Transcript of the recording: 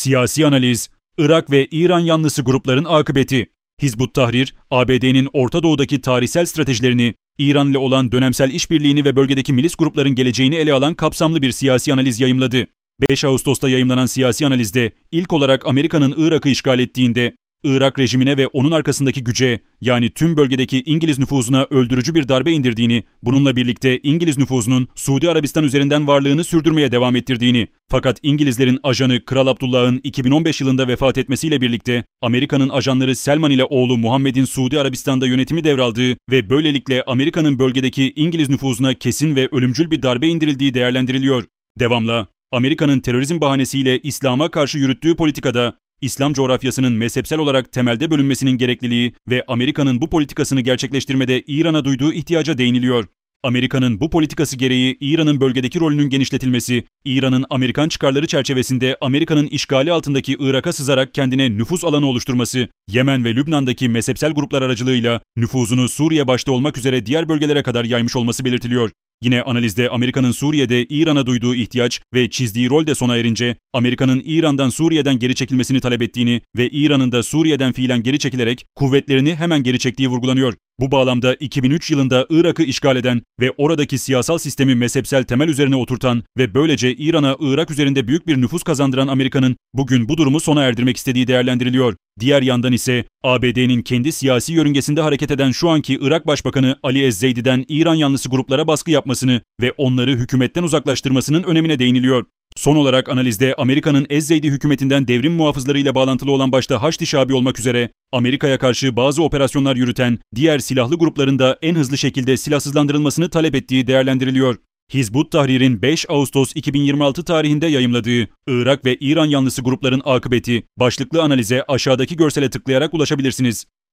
Siyasi analiz, Irak ve İran yanlısı grupların akıbeti. Hizbut Tahrir, ABD'nin Orta Doğu'daki tarihsel stratejilerini, İran ile olan dönemsel işbirliğini ve bölgedeki milis grupların geleceğini ele alan kapsamlı bir siyasi analiz yayımladı. 5 Ağustos'ta yayımlanan siyasi analizde ilk olarak Amerika'nın Irak'ı işgal ettiğinde, Irak rejimine ve onun arkasındaki güce, yani tüm bölgedeki İngiliz nüfuzuna öldürücü bir darbe indirdiğini, bununla birlikte İngiliz nüfuzunun Suudi Arabistan üzerinden varlığını sürdürmeye devam ettirdiğini, fakat İngilizlerin ajanı Kral Abdullah'ın 2015 yılında vefat etmesiyle birlikte Amerika'nın ajanları Selman ile oğlu Muhammed'in Suudi Arabistan'da yönetimi devraldığı ve böylelikle Amerika'nın bölgedeki İngiliz nüfuzuna kesin ve ölümcül bir darbe indirildiği değerlendiriliyor. Devamla, Amerika'nın terörizm bahanesiyle İslam'a karşı yürüttüğü politikada, İslam coğrafyasının mezhepsel olarak temelde bölünmesinin gerekliliği ve Amerika'nın bu politikasını gerçekleştirmede İran'a duyduğu ihtiyaca değiniliyor. Amerika'nın bu politikası gereği İran'ın bölgedeki rolünün genişletilmesi, İran'ın Amerikan çıkarları çerçevesinde Amerika'nın işgali altındaki Irak'a sızarak kendine nüfuz alanı oluşturması, Yemen ve Lübnan'daki mezhepsel gruplar aracılığıyla nüfuzunu Suriye başta olmak üzere diğer bölgelere kadar yaymış olması belirtiliyor. Yine analizde Amerika'nın Suriye'de İran'a duyduğu ihtiyaç ve çizdiği rol de sona erince, Amerika'nın İran'dan Suriye'den geri çekilmesini talep ettiğini ve İran'ın da Suriye'den fiilen geri çekilerek kuvvetlerini hemen geri çektiği vurgulanıyor. Bu bağlamda 2003 yılında Irak'ı işgal eden ve oradaki siyasal sistemi mezhepsel temel üzerine oturtan ve böylece İran'a Irak üzerinde büyük bir nüfuz kazandıran Amerika'nın bugün bu durumu sona erdirmek istediği değerlendiriliyor. Diğer yandan ise ABD'nin kendi siyasi yörüngesinde hareket eden şu anki Irak Başbakanı Ali Ezzeydi'den İran yanlısı gruplara baskı yapmasını ve onları hükümetten uzaklaştırmasının önemine değiniliyor. Son olarak analizde Amerika'nın Ezzeydi hükümetinden devrim muhafızlarıyla bağlantılı olan başta Haçlı Şabi olmak üzere Amerika'ya karşı bazı operasyonlar yürüten diğer silahlı grupların da en hızlı şekilde silahsızlandırılmasını talep ettiği değerlendiriliyor. Hizbut Tahrir'in 5 Ağustos 2026 tarihinde yayımladığı Irak ve İran yanlısı grupların akıbeti başlıklı analize aşağıdaki görsele tıklayarak ulaşabilirsiniz.